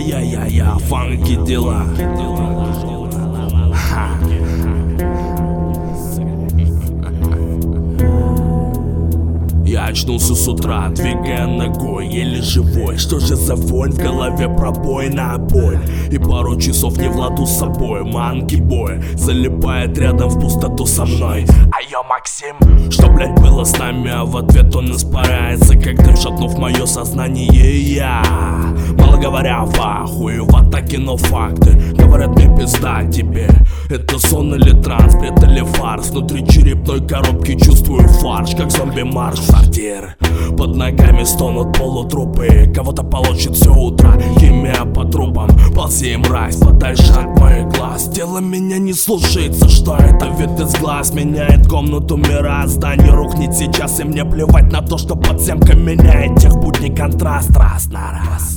Я-я-я-я-я-я, фанки дела. Я очнулся с утра, двигая ногой, еле живой. Что же за вонь, в голове пробой на боль. И пару часов не в ладу с собой. Манки бой залипает рядом в пустоту со мной. А я Максим, что, блять, было с нами? А в ответ он испаряется, как дым, шатнув мое сознание. Я, мало говоря, в ахуе, в атаке, но факты говорят мне: пизда тебе. Это сон или транс, бред или фарс. Внутри черепной коробки чувствую фарш, как зомби-марш в сортир. Под ногами стонут полутрупы, кого-то полощет все утро. Химия по трубам, ползи, мразь, подальше от моих глаз. Тело меня не слушается, что это? Вид из глаз меняет комнату мира. Здание рухнет сейчас, и мне плевать на то, что подземка меняет тех будний контраст раз на раз.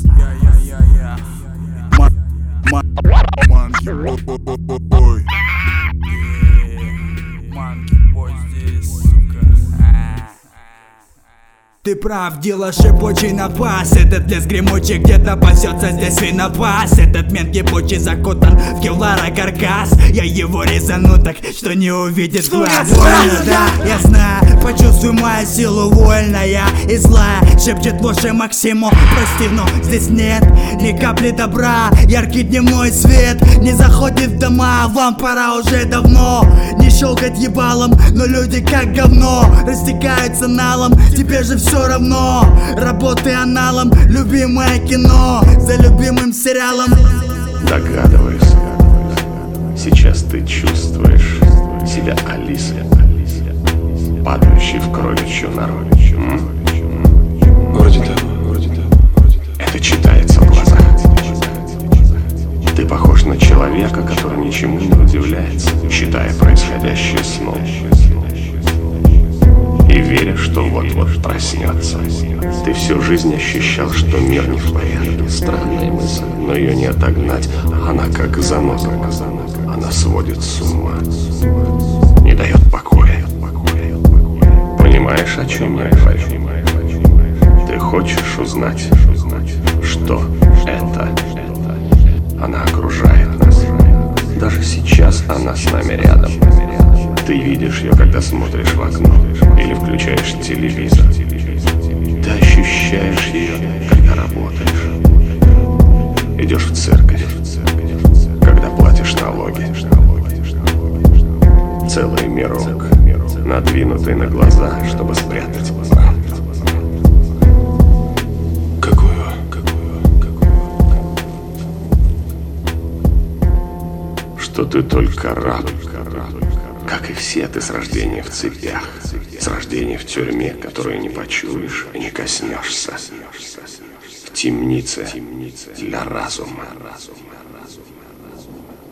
Ты прав, дело шипучий напас. Этот лес гремучий где-то пасется, здесь свинопас. Этот мент ебучий закутан в кевлара каркас. Я его резану так, что не увидит глаз. Больно, да, я знаю, почувствуй мою силу, вольная и злая. Шепчет в уши Максиму: прости, но здесь нет ни капли добра. Яркий дневной свет не заходит в дома. Вам пора уже давно не щелкать ебалом, но люди как говно растекаются налом. Тебе же все равно, работай аналом. Любимое кино за любимым сериалом. Догадываюсь, сейчас ты чувствуешь себя Алисой, падающей в кроличью нору. Вроде того. Это читается в глазах. Ты похож на человека, который ничему не удивляется, считая происходящее сном и веря, что вот-вот проснется. Ты всю жизнь ощущал, что мир не в порядке. Странная мысль, но ее не отогнать. Она как заноза. Она сводит с ума, не дает покоя. Понимаешь, о чем я говорю? Ты хочешь узнать, что это? Она окружает нас. Даже сейчас она с нами рядом. Ты видишь ее, когда смотришь в окно или включаешь телевизор. Ты ощущаешь ее, когда работаешь. Идешь в церковь, когда платишь налоги. Целый мирок, надвинутый на глаза, чтобы спрятать правду. Какую? Что ты только раб. Как и все, ты с рождения в цепях, с рождения в тюрьме, которую не почуешь и не коснешься, в темнице для разума.